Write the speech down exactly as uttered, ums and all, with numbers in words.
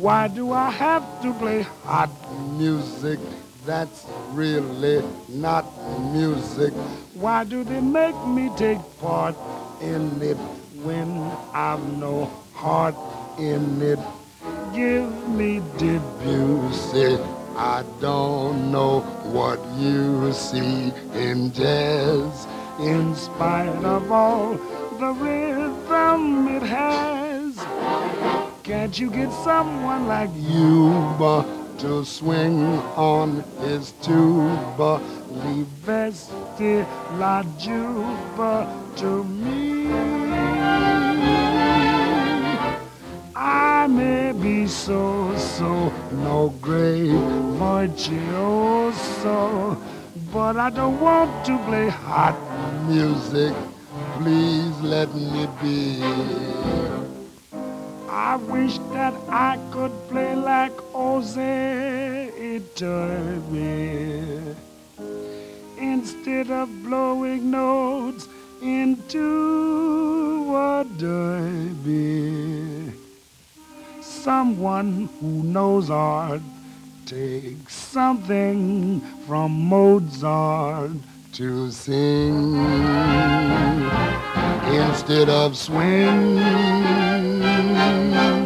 Why do I have to play hot music that's really not music? Why do they make me take part in it when I've no heart in it? Give me Debussy. I don't know what you see in jazz, in spite of all the rhythm it has. Can't you get someone like Yuba to swing on his tuba? Livesti la juba to me. I may be so, so no great virtuoso, but I don't want to play hot music. Please let me be. I wish that I could play like Jose Iturbe instead of blowing notes into a derby. Someone who knows art takes something from Mozart to sing instead of swing.